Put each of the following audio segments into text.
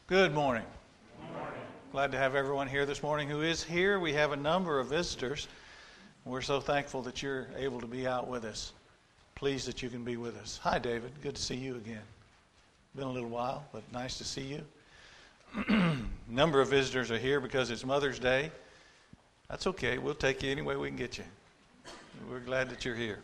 Good morning. Glad to have everyone here this morning who is here. We have a number of visitors. We're so thankful that you're able to be out with us. Pleased that you can be with us. Hi, David. Good to see you again. Been a little while, but nice to see you. A number of visitors are here because it's Mother's Day. That's okay. We'll take you any way we can get you. We're glad that you're here.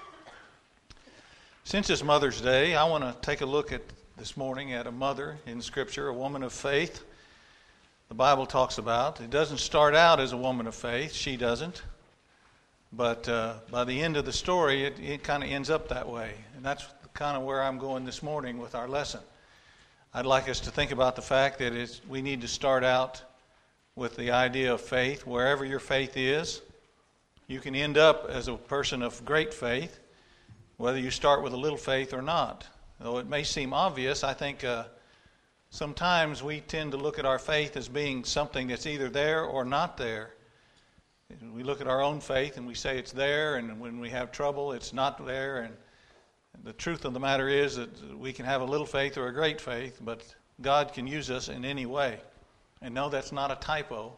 Since it's Mother's Day, I want to take a look at this morning at a mother in Scripture, a woman of faith. The Bible talks about. It doesn't start out as a woman of faith. She doesn't. But by the end of the story, it kind of ends up that way. And that's kind of where I'm going this morning with our lesson. I'd like us to think about the fact that we need to start out with the idea of faith. Wherever your faith is, you can end up as a person of great faith, whether you start with a little faith or not. Though it may seem obvious, I think sometimes we tend to look at our faith as being something that's either there or not there. We look at our own faith and we say it's there, and when we have trouble, it's not there. And the truth of the matter is that we can have a little faith or a great faith, but God can use us in any way. And no, that's not a typo.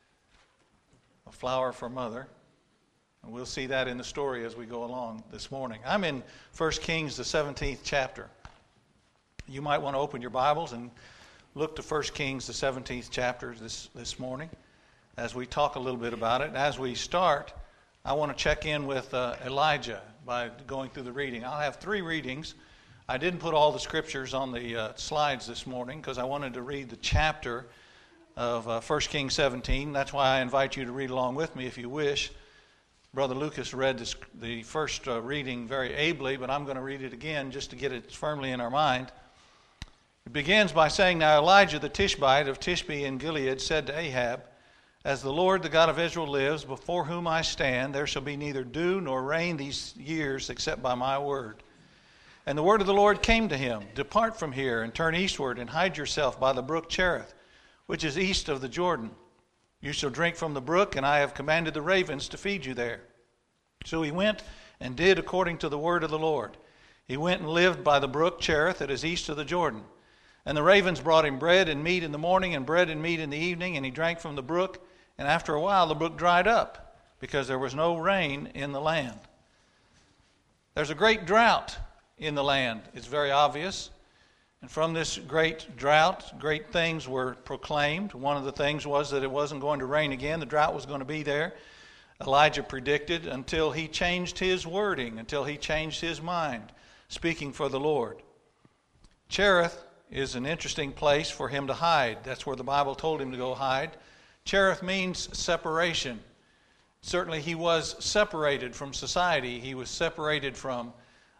A flower for mother. And we'll see that in the story as we go along this morning. I'm in 1 Kings, the 17th chapter. You might want to open your Bibles and look to 1 Kings, the 17th chapter this morning as we talk a little bit about it. As we start, I want to check in with Elijah by going through the reading. I'll have 3 readings. I didn't put all the scriptures on the slides this morning because I wanted to read the chapter of 1 Kings 17. That's why I invite you to read along with me if you wish. Brother Lucas read the first reading very ably, but I'm going to read it again just to get it firmly in our mind. It begins by saying, Now Elijah the Tishbite of Tishbe in Gilead said to Ahab, As the Lord, the God of Israel lives, before whom I stand, there shall be neither dew nor rain these years except by my word. And the word of the Lord came to him, Depart from here and turn eastward and hide yourself by the brook Cherith, which is east of the Jordan. You shall drink from the brook, and I have commanded the ravens to feed you there. So he went and did according to the word of the Lord. He went and lived by the brook Cherith that is east of the Jordan. And the ravens brought him bread and meat in the morning and bread and meat in the evening, and he drank from the brook. And after a while the brook dried up, because there was no rain in the land. There's a great drought in the land. It's very obvious. And from this great drought, great things were proclaimed. One of the things was that it wasn't going to rain again. The drought was going to be there. Elijah predicted until he changed his wording, until he changed his mind, speaking for the Lord. Cherith is an interesting place for him to hide. That's where the Bible told him to go hide. Cherith means separation. Certainly he was separated from society. He was separated from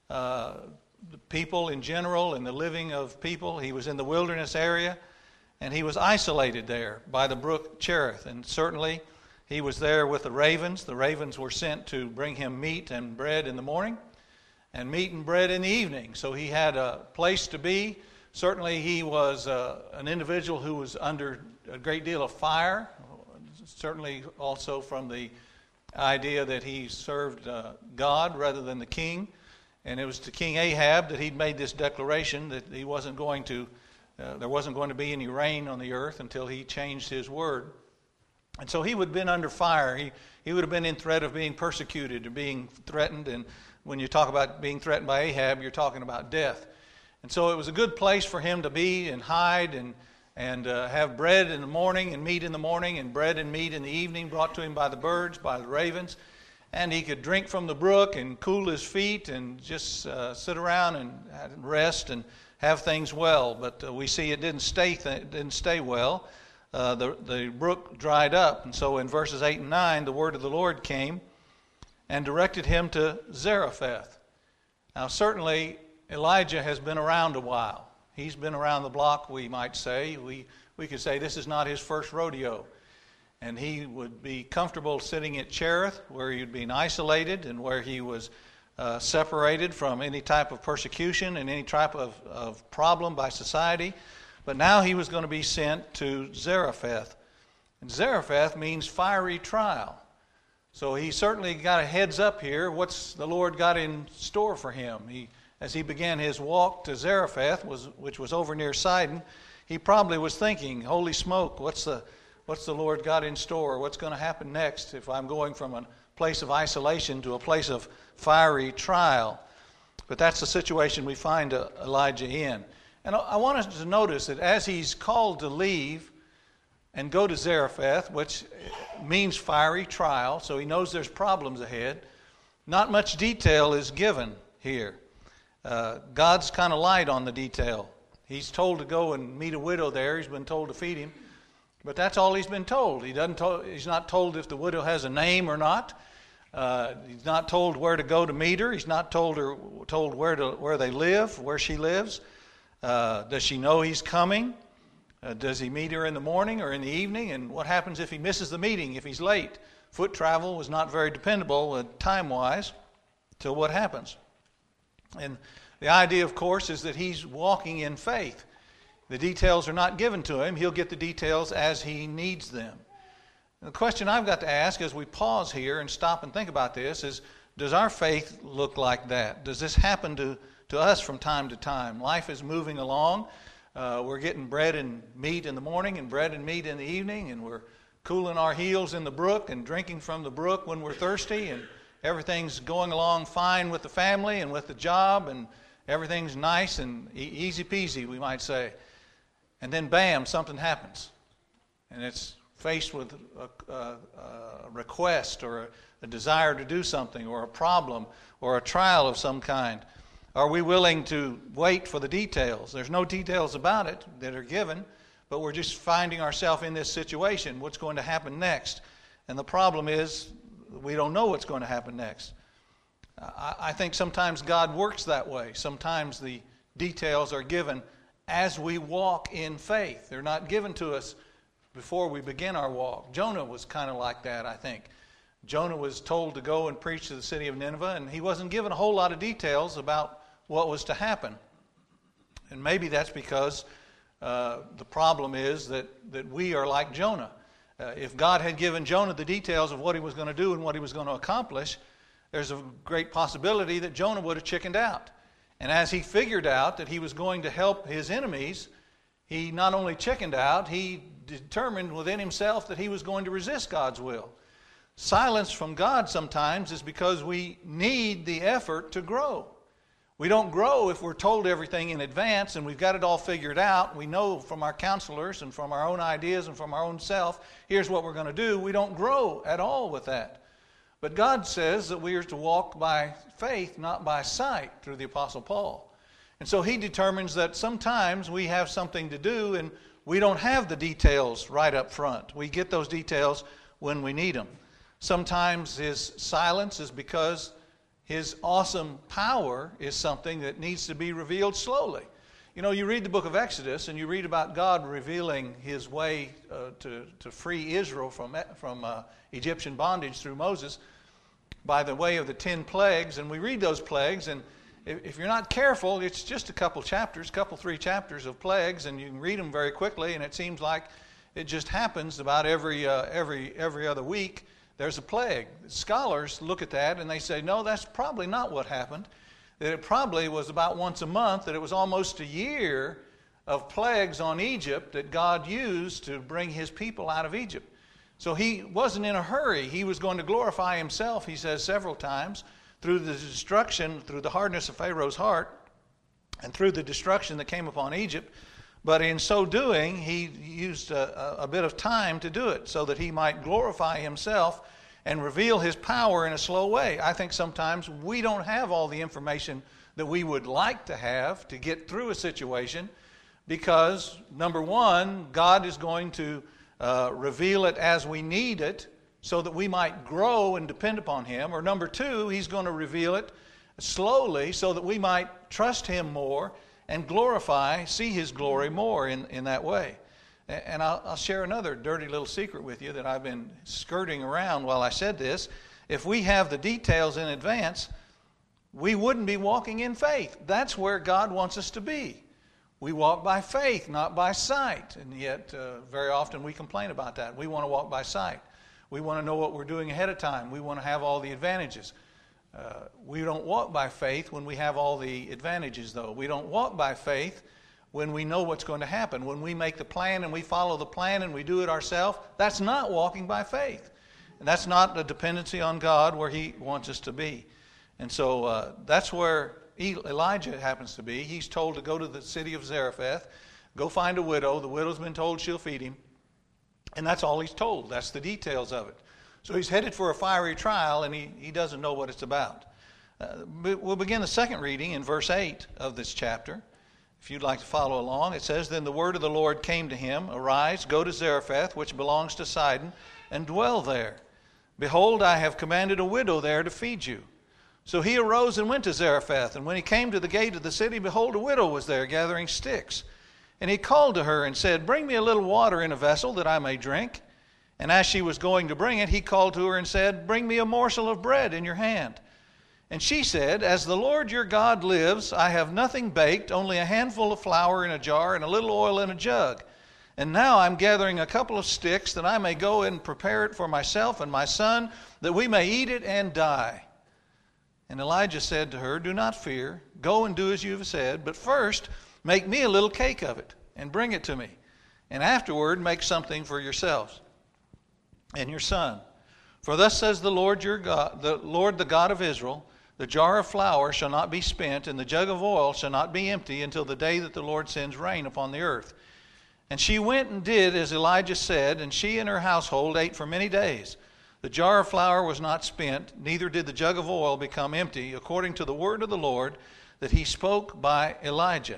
the people in general and the living of people. He was in the wilderness area, and he was isolated there by the brook Cherith. And certainly he was there with the ravens. The ravens were sent to bring him meat and bread in the morning and meat and bread in the evening. So he had a place to be. Certainly he was an individual who was under a great deal of fire, certainly also from the idea that he served God rather than the king. And it was to King Ahab that he'd made this declaration that he wasn't going to, there wasn't going to be any rain on the earth until he changed his word. And so he would have been under fire. He would have been in threat of being persecuted or being threatened. And when you talk about being threatened by Ahab, you're talking about death. And so it was a good place for him to be and hide and have bread in the morning and meat in the morning and bread and meat in the evening brought to him by the birds, by the ravens. And he could drink from the brook and cool his feet and just sit around and rest and have things well. But we see it didn't stay well. The brook dried up. And so in verses 8 and 9, the word of the Lord came and directed him to Zarephath. Now certainly Elijah has been around a while. He's been around the block, we might say. We could say this is not his first rodeo. And he would be comfortable sitting at Cherith, where he'd been isolated and where he was separated from any type of persecution and any type of problem by society. But now he was going to be sent to Zarephath. And Zarephath means fiery trial. So he certainly got a heads up here. What's the Lord got in store for him? As he began his walk to Zarephath, which was over near Sidon, He probably was thinking, holy smoke, what's the Lord got in store? What's going to happen next if I'm going from a place of isolation to a place of fiery trial? But that's the situation we find Elijah in. And I want us to notice that as he's called to leave and go to Zarephath, which means fiery trial, so he knows there's problems ahead, not much detail is given here. God's kind of light on the detail. He's told to go and meet a widow there. He's been told to feed him. But that's all he's been told. He's not told if the widow has a name or not. He's not told where to go to meet her. He's not told where they live, where she lives. Does she know he's coming? Does he meet her in the morning or in the evening? And what happens if he misses the meeting, if he's late? Foot travel was not very dependable time-wise. So what happens? And the idea, of course, is that he's walking in faith. The details are not given to him. He'll get the details as he needs them. And the question I've got to ask as we pause here and stop and think about this is, does our faith look like that? Does this happen to us from time to time? Life is moving along. We're getting bread and meat in the morning and bread and meat in the evening, and we're cooling our heels in the brook and drinking from the brook when we're thirsty, and everything's going along fine with the family and with the job, and everything's nice and easy peasy, we might say. And then bam, something happens. And it's faced with a request or a desire to do something or a problem or a trial of some kind. Are we willing to wait for the details? There's no details about it that are given, but we're just finding ourselves in this situation. What's going to happen next? And the problem is we don't know what's going to happen next. I think sometimes God works that way. Sometimes the details are given as we walk in faith. They're not given to us before we begin our walk. Jonah was kind of like that, I think. Jonah was told to go and preach to the city of Nineveh, and he wasn't given a whole lot of details about what was to happen. And maybe that's because the problem is that we are like Jonah. If God had given Jonah the details of what he was going to do and what he was going to accomplish, there's a great possibility that Jonah would have chickened out. And as he figured out that he was going to help his enemies, he not only chickened out, he determined within himself that he was going to resist God's will. Silence from God sometimes is because we need the effort to grow. We don't grow if we're told everything in advance and we've got it all figured out. We know from our counselors and from our own ideas and from our own self, here's what we're going to do. We don't grow at all with that. But God says that we are to walk by faith, not by sight, through the Apostle Paul. And so he determines that sometimes we have something to do and we don't have the details right up front. We get those details when we need them. Sometimes his silence is because his awesome power is something that needs to be revealed slowly. You know, you read the book of Exodus and you read about God revealing his way to free Israel from Egyptian bondage through Moses by the way of the 10 plagues. And we read those plagues, and if you're not careful, it's just a couple 3 chapters of plagues, and you can read them very quickly, and it seems like it just happens about every other week. There's a plague. Scholars look at that and they say, no, that's probably not what happened. That it probably was about once a month, that it was almost a year of plagues on Egypt that God used to bring his people out of Egypt. So he wasn't in a hurry. He was going to glorify himself, he says several times, through the destruction, through the hardness of Pharaoh's heart, and through the destruction that came upon Egypt. But in so doing, he used a bit of time to do it so that he might glorify himself and reveal his power in a slow way. I think sometimes we don't have all the information that we would like to have to get through a situation because, number one, God is going to reveal it as we need it so that we might grow and depend upon him. Or number two, he's going to reveal it slowly so that we might trust him more and see his glory more in that way. And I'll share another dirty little secret with you that I've been skirting around while I said this. If we have the details in advance, we wouldn't be walking in faith. That's where God wants us to be. We walk by faith, not by sight. And yet, very often we complain about that. We want to walk by sight. We want to know what we're doing ahead of time. We want to have all the advantages. We don't walk by faith when we have all the advantages, though. We don't walk by faith when we know what's going to happen. When we make the plan and we follow the plan and we do it ourselves, that's not walking by faith. And that's not a dependency on God where He wants us to be. And so that's where Elijah happens to be. He's told to go to the city of Zarephath, go find a widow. The widow's been told she'll feed him. And that's all he's told. That's the details of it. So he's headed for a fiery trial, and he doesn't know what it's about. We'll begin the second reading in verse 8 of this chapter. If you'd like to follow along, it says, Then the word of the Lord came to him, Arise, go to Zarephath, which belongs to Sidon, and dwell there. Behold, I have commanded a widow there to feed you. So he arose and went to Zarephath, and when he came to the gate of the city, behold, a widow was there gathering sticks. And he called to her and said, Bring me a little water in a vessel that I may drink. And as she was going to bring it, he called to her and said, Bring me a morsel of bread in your hand. And she said, As the Lord your God lives, I have nothing baked, only a handful of flour in a jar and a little oil in a jug. And now I'm gathering a couple of sticks that I may go and prepare it for myself and my son, that we may eat it and die. And Elijah said to her, Do not fear. Go and do as you have said, but first make me a little cake of it and bring it to me. And afterward make something for yourselves and your son. For thus says the Lord your God, the Lord the God of Israel, The jar of flour shall not be spent, and the jug of oil shall not be empty until the day that the Lord sends rain upon the earth. And she went and did as Elijah said, and she and her household ate for many days. The jar of flour was not spent, neither did the jug of oil become empty, according to the word of the Lord that he spoke by Elijah.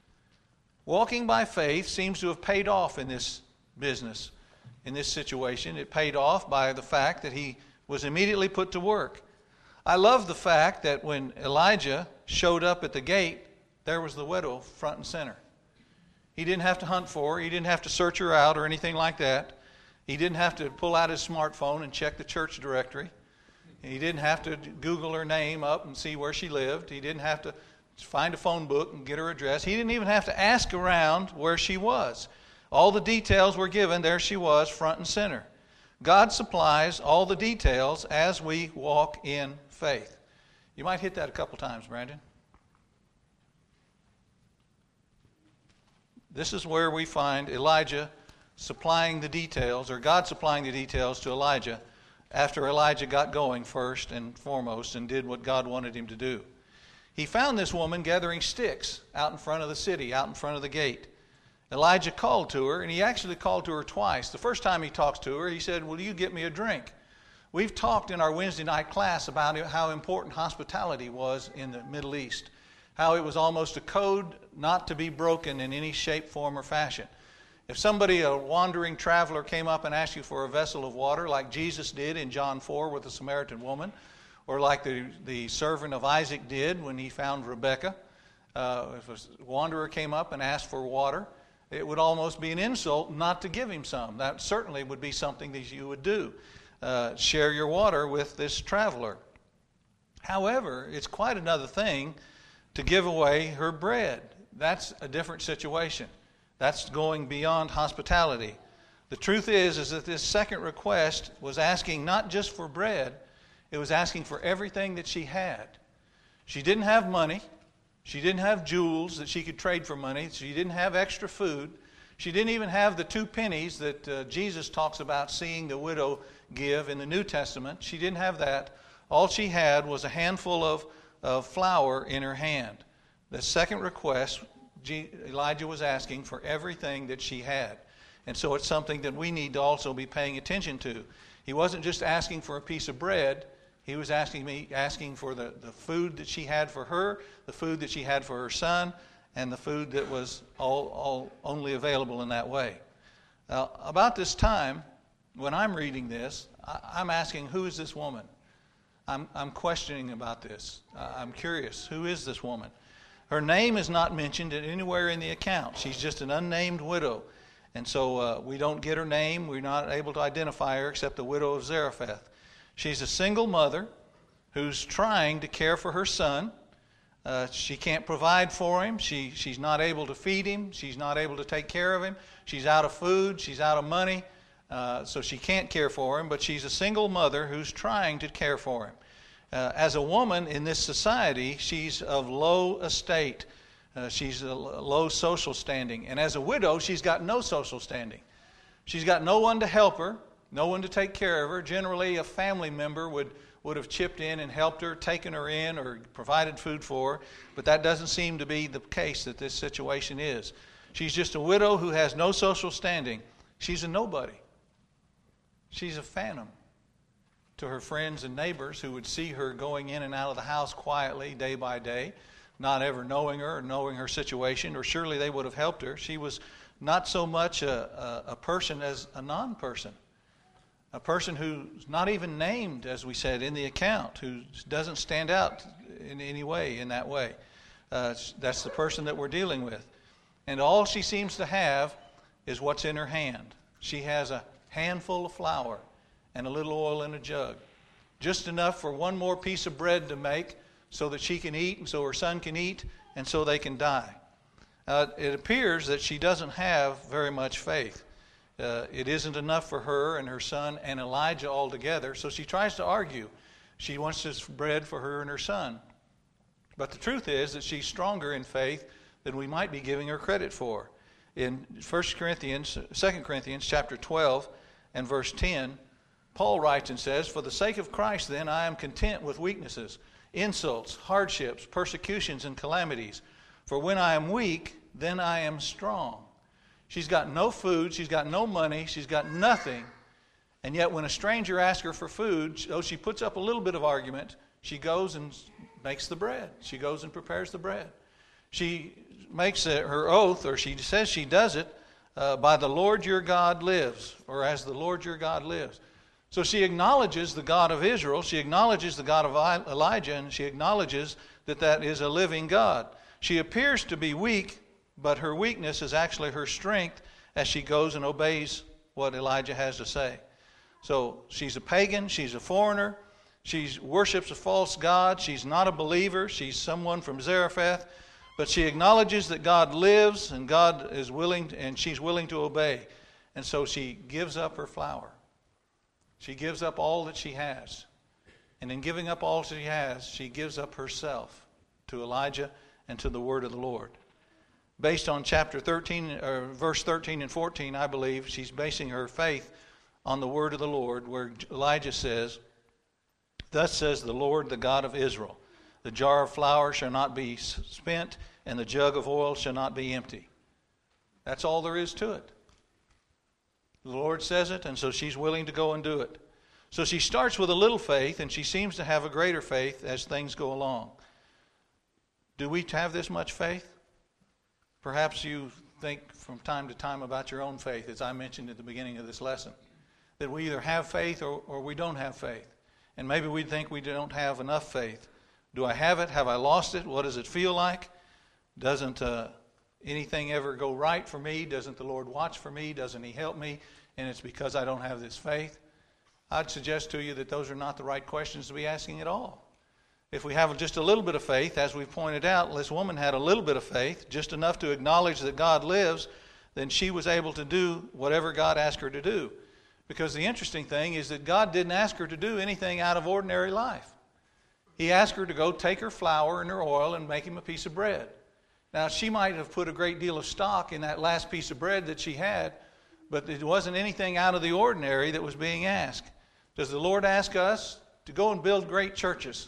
Walking by faith seems to have paid off in this business, in this situation. It paid off by the fact that he was immediately put to work. I love the fact that when Elijah showed up at the gate, there was the widow front and center. He didn't have to hunt for her. He didn't have to search her out or anything like that. He didn't have to pull out his smartphone and check the church directory. He didn't have to Google her name up and see where she lived. He didn't have to find a phone book and get her address. He didn't even have to ask around where she was. All the details were given. There she was, front and center. God supplies all the details as we walk in faith. You might hit that a couple times, Brandon. This is where we find Elijah supplying the details, or God supplying the details to Elijah after Elijah got going first and foremost and did what God wanted him to do. He found this woman gathering sticks out in front of the city, out in front of the gate. Elijah called to her, and he actually called to her twice. The first time he talks to her, he said, Will you get me a drink? We've talked in our Wednesday night class about how important hospitality was in the Middle East, how it was almost a code not to be broken in any shape, form, or fashion. If somebody, a wandering traveler, came up and asked you for a vessel of water, like Jesus did in John 4 with the Samaritan woman, or like the servant of Isaac did when he found Rebekah, if a wanderer came up and asked for water, it would almost be an insult not to give him some. That certainly would be something that you would do. Share your water with this traveler. However, it's quite another thing to give away her bread. That's a different situation. That's going beyond hospitality. The truth is that this second request was asking not just for bread, it was asking for everything that she had. She didn't have money. She didn't have jewels that she could trade for money. She didn't have extra food. She didn't even have the 2 pennies that Jesus talks about seeing the widow give in the New Testament. She didn't have that. All she had was a handful of flour in her hand. The second request, Elijah was asking for everything that she had. And so it's something that we need to also be paying attention to. He wasn't just asking for a piece of bread. He was asking for the food that she had for her, the food that she had for her son, and the food that was all only available in that way. About this time, when I'm reading this, I'm asking, who is this woman? I'm questioning about this. I'm curious, who is this woman? Her name is not mentioned anywhere in the account. She's just an unnamed widow. And so we don't get her name. We're not able to identify her except the widow of Zarephath. She's a single mother who's trying to care for her son. She can't provide for him. She's not able to feed him. She's not able to take care of him. She's out of food. She's out of money. So she can't care for him, but she's a single mother who's trying to care for him. As a woman in this society, she's of low estate. She's a low social standing. And as a widow, she's got no social standing. She's got no one to help her, no one to take care of her. Generally, a family member would have chipped in and helped her, taken her in, or provided food for her. But that doesn't seem to be the case that this situation is. She's just a widow who has no social standing. She's a nobody. She's a phantom to her friends and neighbors who would see her going in and out of the house quietly day by day, not ever knowing her or knowing her situation, or surely they would have helped her. She was not so much a person as a non-person, a person who's not even named, as we said, in the account, who doesn't stand out in any way in that way. That's the person that we're dealing with. And all she seems to have is what's in her hand. She has a handful of flour and a little oil in a jug, just enough for one more piece of bread to make so that she can eat and so her son can eat and so they can die. It appears that she doesn't have very much faith. It isn't enough for her and her son and Elijah all together, so she tries to argue. She wants this bread for her and her son. But the truth is that she's stronger in faith than we might be giving her credit for. In 2 Corinthians chapter 12 and verse 10, Paul writes and says, "For the sake of Christ, then, I am content with weaknesses, insults, hardships, persecutions, and calamities. For when I am weak, then I am strong." She's got no food, she's got no money, she's got nothing. And yet when a stranger asks her for food, she puts up a little bit of argument. She goes and makes the bread. She goes and prepares the bread. She makes her oath, or she says she does it, by the Lord your God lives, or as the Lord your God lives. So she acknowledges the God of Israel, she acknowledges the God of Elijah, and she acknowledges that that is a living God. She appears to be weak, but her weakness is actually her strength as she goes and obeys what Elijah has to say. So she's a pagan, she's a foreigner, she worships a false god, she's not a believer, she's someone from Zarephath, but she acknowledges that God lives and God is willing, and she's willing to obey. And so she gives up her flour. She gives up all that she has. And in giving up all she has, she gives up herself to Elijah and to the word of the Lord. Based on chapter 13, or verse 13 and 14, I believe she's basing her faith on the word of the Lord, where Elijah says, "Thus says the Lord, the God of Israel, the jar of flour shall not be spent, and the jug of oil shall not be empty." That's all there is to it. The Lord says it, and so she's willing to go and do it. So she starts with a little faith, and she seems to have a greater faith as things go along. Do we have this much faith? Perhaps you think from time to time about your own faith, as I mentioned at the beginning of this lesson, that we either have faith or we don't have faith. And maybe we think we don't have enough faith. Do I have it? Have I lost it? What does it feel like? Doesn't anything ever go right for me? Doesn't the Lord watch for me? Doesn't He help me? And it's because I don't have this faith? I'd suggest to you that those are not the right questions to be asking at all. If we have just a little bit of faith, as we've pointed out, this woman had a little bit of faith, just enough to acknowledge that God lives, then she was able to do whatever God asked her to do. Because the interesting thing is that God didn't ask her to do anything out of ordinary life. He asked her to go take her flour and her oil and make him a piece of bread. Now, she might have put a great deal of stock in that last piece of bread that she had, but it wasn't anything out of the ordinary that was being asked. Does the Lord ask us to go and build great churches?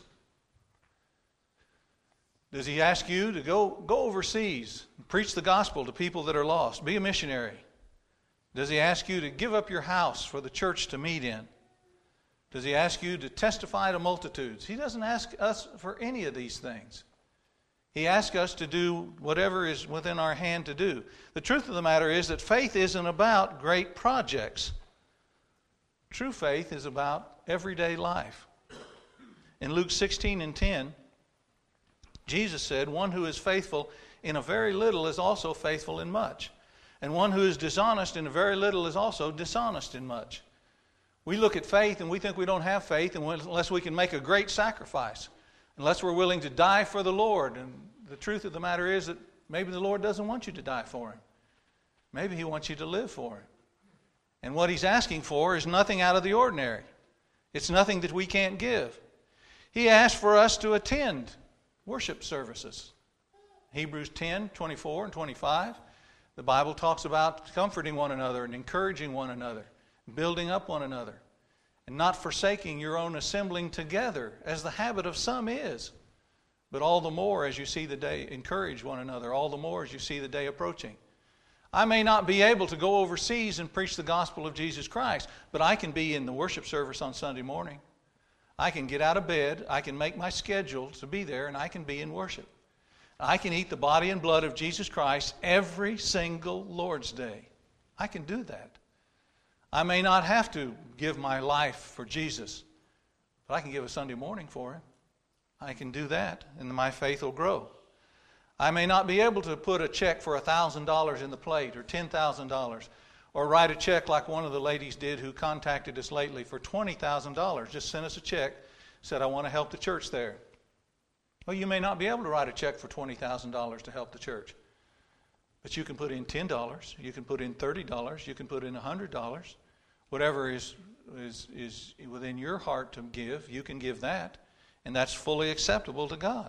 Does He ask you to go overseas and preach the gospel to people that are lost? Be a missionary. Does He ask you to give up your house for the church to meet in? Does He ask you to testify to multitudes? He doesn't ask us for any of these things. He asks us to do whatever is within our hand to do. The truth of the matter is that faith isn't about great projects. True faith is about everyday life. In Luke 16 and 10, Jesus said, "One who is faithful in a very little is also faithful in much. And one who is dishonest in a very little is also dishonest in much." We look at faith and we think we don't have faith unless we can make a great sacrifice, unless we're willing to die for the Lord. And the truth of the matter is that maybe the Lord doesn't want you to die for Him. Maybe He wants you to live for Him. And what He's asking for is nothing out of the ordinary. It's nothing that we can't give. He asked for us to attend worship services. Hebrews 10, 24 and 25, the Bible talks about comforting one another and encouraging one another, building up one another, and not forsaking your own assembling together, as the habit of some is. But all the more as you see the day, encourage one another, all the more as you see the day approaching. I may not be able to go overseas and preach the gospel of Jesus Christ, but I can be in the worship service on Sunday morning. I can get out of bed, I can make my schedule to be there, and I can be in worship. I can eat the body and blood of Jesus Christ every single Lord's Day. I can do that. I may not have to give my life for Jesus, but I can give a Sunday morning for Him. I can do that, and my faith will grow. I may not be able to put a check for $1,000 in the plate or $10,000 or write a check like one of the ladies did who contacted us lately for $20,000. Just sent us a check, said, I want to help the church there. Well, you may not be able to write a check for $20,000 to help the church. But you can put in $10, you can put in $30, you can put in $100. Whatever is within your heart to give, you can give that. And that's fully acceptable to God.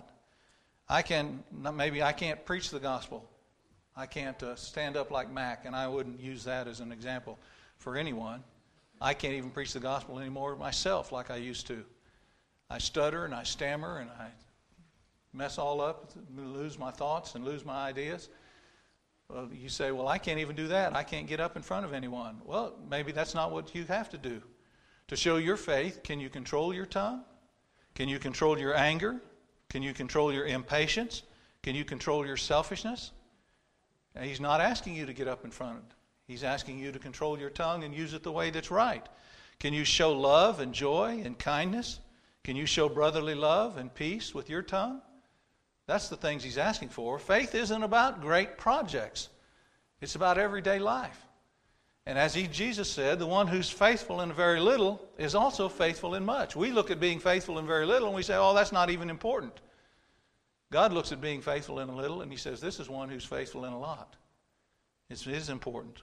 Maybe I can't preach the gospel. I can't stand up like Mac, and I wouldn't use that as an example for anyone. I can't even preach the gospel anymore myself like I used to. I stutter and I stammer and I mess all up, lose my thoughts and lose my ideas. Well, you say, well, I can't even do that. I can't get up in front of anyone. Well, maybe that's not what you have to do. To show your faith, can you control your tongue? Can you control your anger? Can you control your impatience? Can you control your selfishness? And He's not asking you to get up in front. He's asking you to control your tongue and use it the way that's right. Can you show love and joy and kindness? Can you show brotherly love and peace with your tongue? That's the things He's asking for. Faith isn't about great projects. It's about everyday life. And as Jesus said, the one who's faithful in very little is also faithful in much. We look at being faithful in very little and we say, oh, that's not even important. God looks at being faithful in a little and He says, this is one who's faithful in a lot. It is important.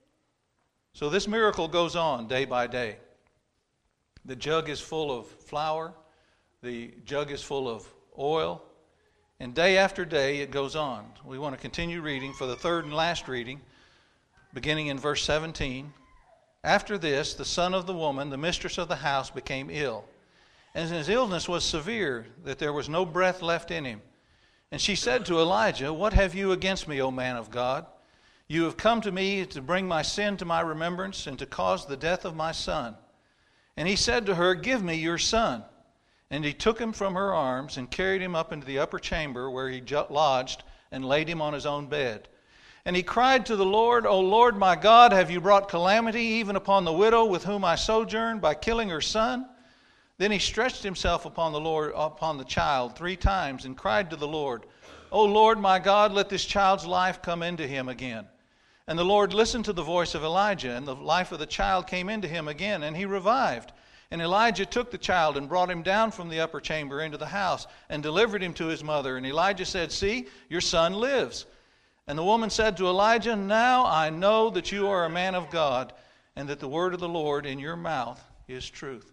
So this miracle goes on day by day. The jug is full of flour. The jug is full of oil. And day after day it goes on. We want to continue reading for the third and last reading, beginning in verse 17. After this, the son of the woman, the mistress of the house, became ill. And his illness was severe, that there was no breath left in him. And she said to Elijah, what have you against me, O man of God? You have come to me to bring my sin to my remembrance and to cause the death of my son. And he said to her, give me your son. And he took him from her arms and carried him up into the upper chamber where he lodged and laid him on his own bed. And he cried to the Lord, O Lord my God, have you brought calamity even upon the widow with whom I sojourn by killing her son? Then he stretched himself upon the child 3 times and cried to the Lord, O Lord my God, let this child's life come into him again. And the Lord listened to the voice of Elijah, and the life of the child came into him again, and he revived. And Elijah took the child and brought him down from the upper chamber into the house and delivered him to his mother. And Elijah said, see, your son lives. And the woman said to Elijah, now I know that you are a man of God, and that the word of the Lord in your mouth is truth.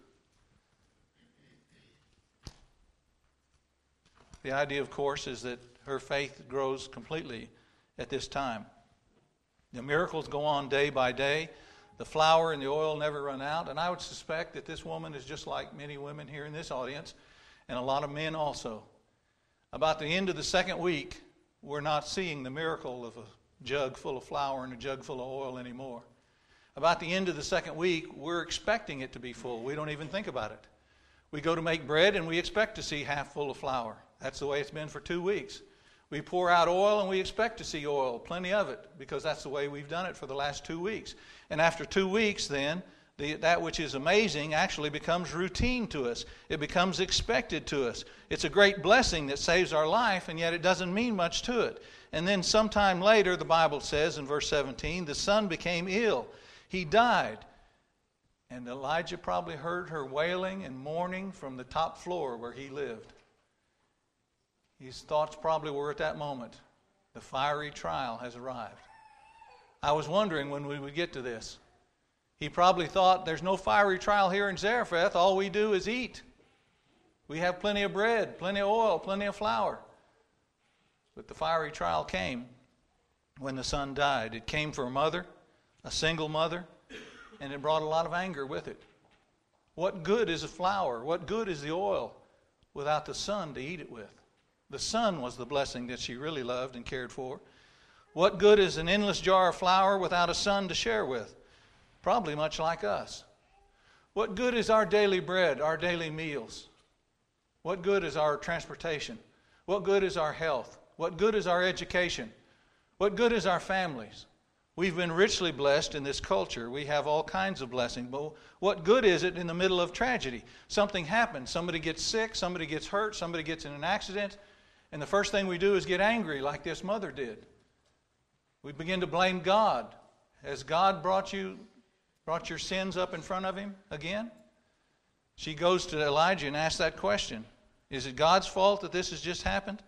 The idea, of course, is that her faith grows completely at this time. The miracles go on day by day. The flour and the oil never run out. And I would suspect that this woman is just like many women here in this audience, and a lot of men also. About the end of the second week, we're not seeing the miracle of a jug full of flour and a jug full of oil anymore. About the end of the second week, we're expecting it to be full. We don't even think about it. We go to make bread and we expect to see half full of flour. That's the way it's been for 2 weeks. We pour out oil and we expect to see oil, plenty of it, because that's the way we've done it for the last 2 weeks. And after 2 weeks then, that which is amazing actually becomes routine to us. It becomes expected to us. It's a great blessing that saves our life, and yet it doesn't mean much to it. And then sometime later, the Bible says in verse 17, the son became ill. He died. And Elijah probably heard her wailing and mourning from the top floor where he lived. His thoughts probably were at that moment, the fiery trial has arrived. I was wondering when we would get to this. He probably thought, there's no fiery trial here in Zarephath. All we do is eat. We have plenty of bread, plenty of oil, plenty of flour. But the fiery trial came when the son died. It came for a mother, a single mother, and it brought a lot of anger with it. What good is a flour? What good is the oil without the son to eat it with? The son was the blessing that she really loved and cared for. What good is an endless jar of flour without a son to share with? Probably much like us. What good is our daily bread, our daily meals? What good is our transportation? What good is our health? What good is our education? What good is our families? We've been richly blessed in this culture. We have all kinds of blessings. But what good is it in the middle of tragedy? Something happens. Somebody gets sick. Somebody gets hurt. Somebody gets in an accident. And the first thing we do is get angry like this mother did. We begin to blame God. Has God brought your sins up in front of him again? She goes to Elijah and asks that question. Is it God's fault that this has just happened?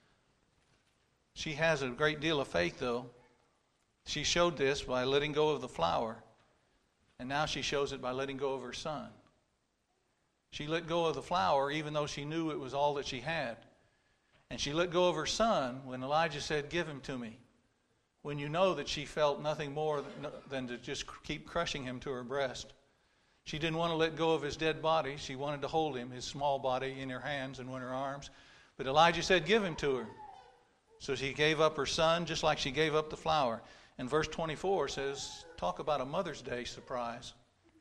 She has a great deal of faith, though. She showed this by letting go of the flour, and now she shows it by letting go of her son. She let go of the flour even though she knew it was all that she had. And she let go of her son when Elijah said, "Give him to me." When you know that she felt nothing more than to just keep crushing him to her breast. She didn't want to let go of his dead body. She wanted to hold him, his small body, in her hands and in her arms. But Elijah said, "Give him to her." So she gave up her son just like she gave up the flour. And verse 24 says, talk about a Mother's Day surprise.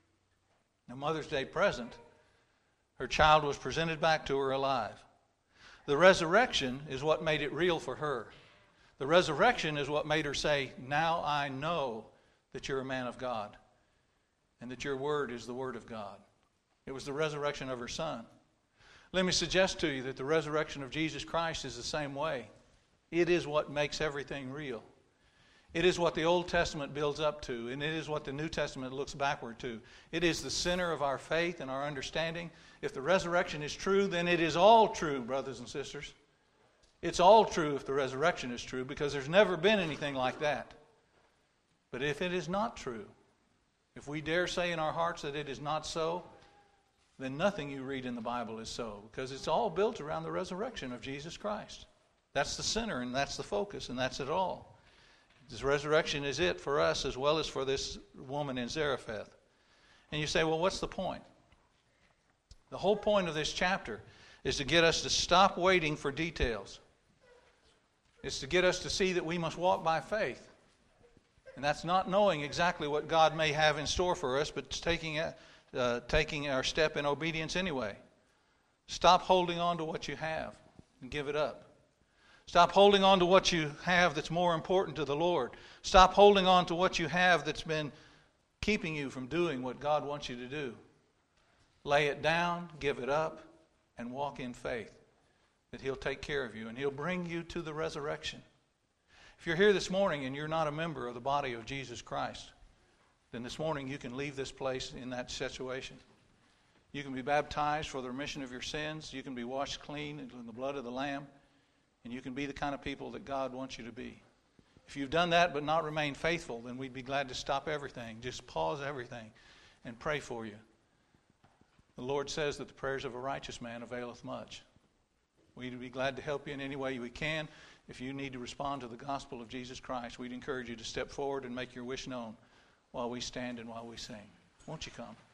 A Mother's Day present. Her child was presented back to her alive. The resurrection is what made it real for her. The resurrection is what made her say, "Now I know that you're a man of God and that your word is the word of God." It was the resurrection of her son. Let me suggest to you that the resurrection of Jesus Christ is the same way. It is what makes everything real. It is what the Old Testament builds up to, and it is what the New Testament looks backward to. It is the center of our faith and our understanding. If the resurrection is true, then it is all true, brothers and sisters. It's all true if the resurrection is true, because there's never been anything like that. But if it is not true, if we dare say in our hearts that it is not so, then nothing you read in the Bible is so, because it's all built around the resurrection of Jesus Christ. That's the center, and that's the focus, and that's it all. This resurrection is it for us as well as for this woman in Zarephath. And you say, well, what's the point? The whole point of this chapter is to get us to stop waiting for details. It's to get us to see that we must walk by faith. And that's not knowing exactly what God may have in store for us, but taking our step in obedience anyway. Stop holding on to what you have and give it up. Stop holding on to what you have that's more important to the Lord. Stop holding on to what you have that's been keeping you from doing what God wants you to do. Lay it down, give it up, and walk in faith that He'll take care of you and He'll bring you to the resurrection. If you're here this morning and you're not a member of the body of Jesus Christ, then this morning you can leave this place in that situation. You can be baptized for the remission of your sins. You can be washed clean in the blood of the Lamb. And you can be the kind of people that God wants you to be. If you've done that but not remained faithful, then we'd be glad to stop everything. Just pause everything and pray for you. The Lord says that the prayers of a righteous man availeth much. We'd be glad to help you in any way we can. If you need to respond to the gospel of Jesus Christ, we'd encourage you to step forward and make your wish known while we stand and while we sing. Won't you come?